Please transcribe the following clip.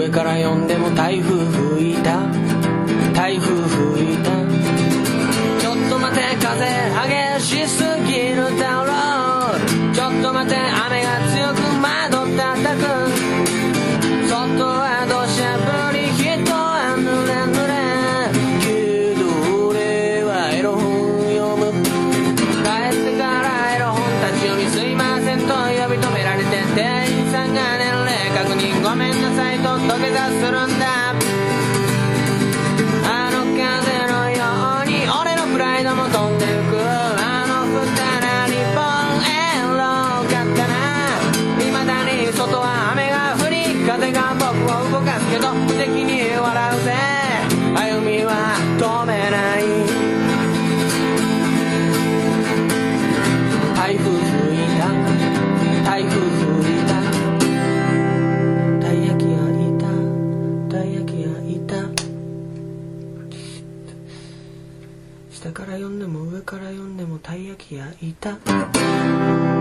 上から呼んでも台風吹いた台風吹いたちょっと待て風激しすぎるだろうちょっと待て雨が強く窓叩く外は土砂降り人は濡れ濡れけど俺はエロ本読む帰ってからエロ本立ち読みすいませんと呼び止められて店員さんが年齢確認ごめんなさいと土下座するんだあの風のように俺のプライドも飛んでゆくあの二人日本エロかったな未だに外は雨が降り風が僕を動かすけど無敵に笑うぜ歩みは止めない台風吹いた台風吹いたたい焼き屋いたたい焼き屋いた下から呼んでも上から呼んでもたい焼き屋いた